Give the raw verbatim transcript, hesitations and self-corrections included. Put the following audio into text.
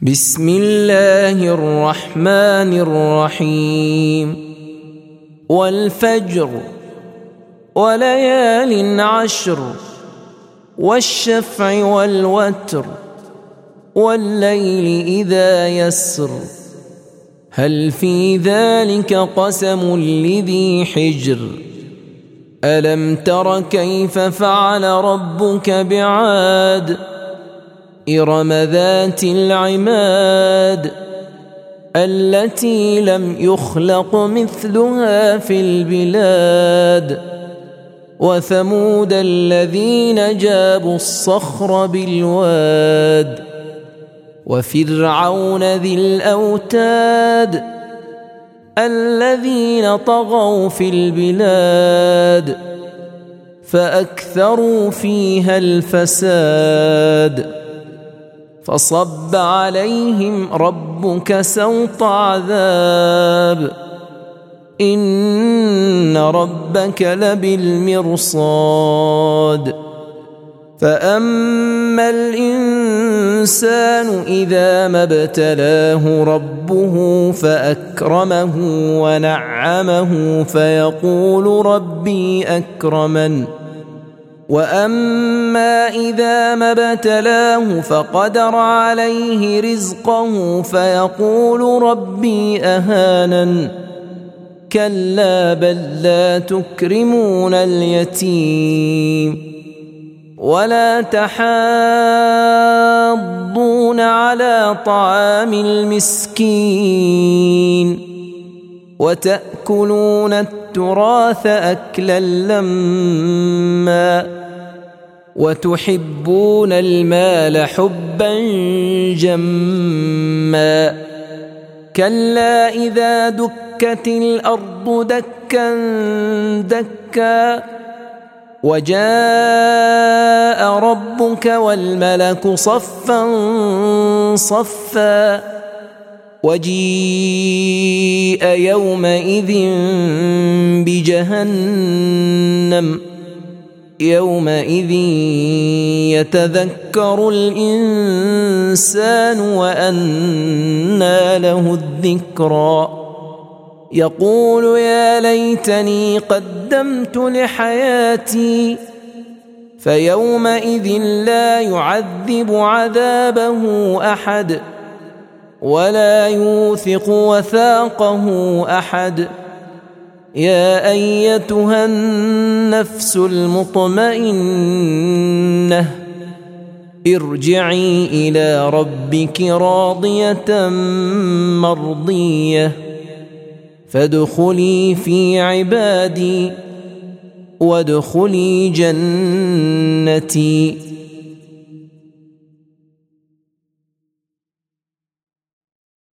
بسم الله الرحمن الرحيم والفجر وليال عشر والشفع والوتر والليل إذا يسر هل في ذلك قسم لذي حجر ألم تر كيف فعل ربك بعاد إرم ذات العماد التي لم يخلق مثلها في البلاد وثمود الذين جابوا الصخر بالواد وفرعون ذي الأوتاد الذين طغوا في البلاد فأكثروا فيها الفساد فصب عليهم ربك سوط عذاب إن ربك لبالمرصاد فأما الإنسان إذا ما ابتلاه ربه فأكرمه ونعمه فيقول ربي أكرمن وأما إذا ما ابتلاه فقدر عليه رزقه فيقول ربي أهانن كلا بل لا تكرمون اليتيم ولا تحاضون على طعام المسكين وتأكلون التراث أكلا لما وتحبون المال حبا جما كلا إذا دكت الأرض دكا دكا وجاء ربك والملك صفا صفا وجيء يومئذ بجهنم يومئذ يتذكر الإنسان وأنى له الذكرى يقول يا ليتني قدمت لحياتي فيومئذ لا يعذب عذابه أحد ولا يوثق وثاقه أحد يا أيتها النفس المطمئنة ارجعي إلى ربك راضية مرضية فادخلي في عبادي وادخلي جنتي.